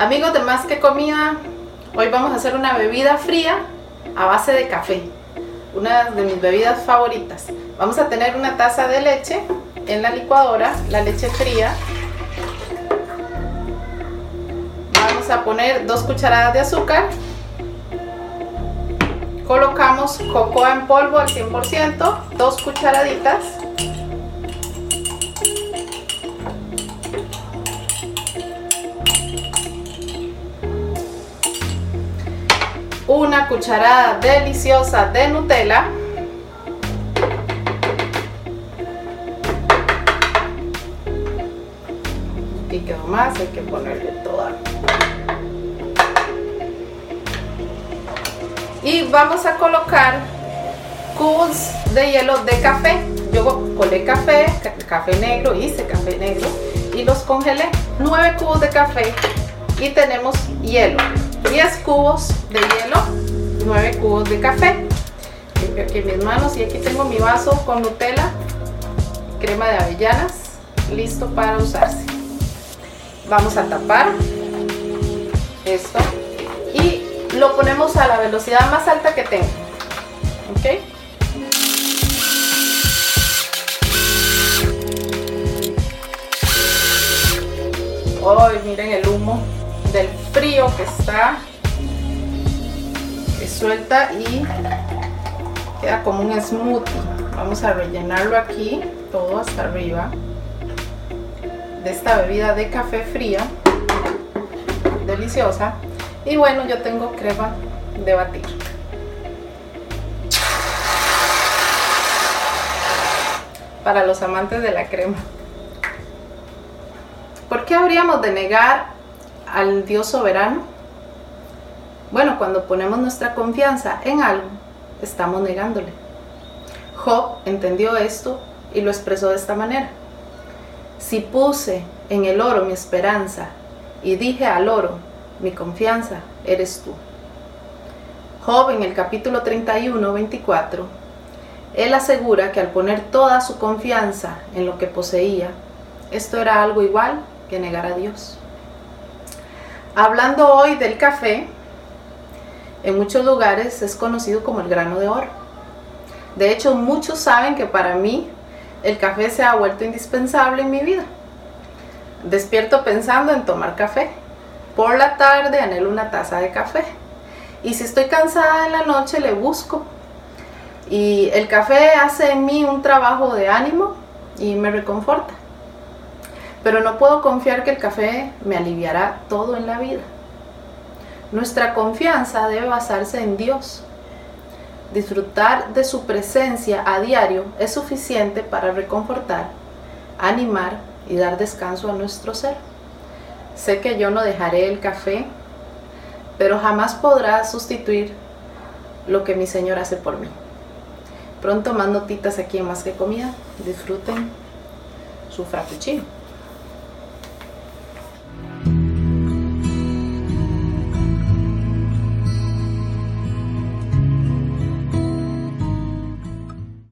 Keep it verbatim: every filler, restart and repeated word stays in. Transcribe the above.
Amigos de Más que Comida, hoy vamos a hacer una bebida fría a base de café, una de mis bebidas favoritas. Vamos a tener una taza de leche en la licuadora, la leche fría. Vamos a poner dos cucharadas de azúcar. Colocamos cocoa en polvo al cien por ciento, dos cucharaditas. Una cucharada deliciosa de Nutella. Y quedó más, hay que ponerle toda. Y vamos a colocar cubos de hielo de café. Yo colé café, café negro, hice café negro y los congelé. nueve cubos de café y tenemos hielo. diez cubos de hielo, nueve cubos de café. Limpio aquí mis manos y aquí tengo mi vaso con Nutella, crema de avellanas, listo para usarse. Vamos a tapar esto y lo ponemos a la velocidad más alta que tenga. ¿Ok? Hoy miren el humo del frío que está, que suelta y queda como un smoothie. Vamos a rellenarlo aquí todo hasta arriba de esta bebida de café fría deliciosa. Y bueno, yo tengo crema de batir. Para los amantes de la crema. ¿Por qué habríamos de negar al Dios soberano? Bueno, cuando ponemos nuestra confianza en algo, estamos negándole. Job entendió esto y lo expresó de esta manera: si puse en el oro mi esperanza y dije al oro, mi confianza eres tú. Job en el capítulo treinta y uno, veinticuatro, él asegura que al poner toda su confianza en lo que poseía, esto era algo igual que negar a Dios. Hablando hoy del café, en muchos lugares es conocido como el grano de oro. De hecho, muchos saben que para mí el café se ha vuelto indispensable en mi vida. Despierto pensando en tomar café. Por la tarde anhelo una taza de café. Y si estoy cansada en la noche le busco. Y el café hace en mí un trabajo de ánimo y me reconforta. Pero no puedo confiar que el café me aliviará todo en la vida. Nuestra confianza debe basarse en Dios. Disfrutar de su presencia a diario es suficiente para reconfortar, animar y dar descanso a nuestro ser. Sé que yo no dejaré el café, pero jamás podrá sustituir lo que mi Señor hace por mí. Pronto más notitas aquí en Más que Comida. Disfruten su frappuccino.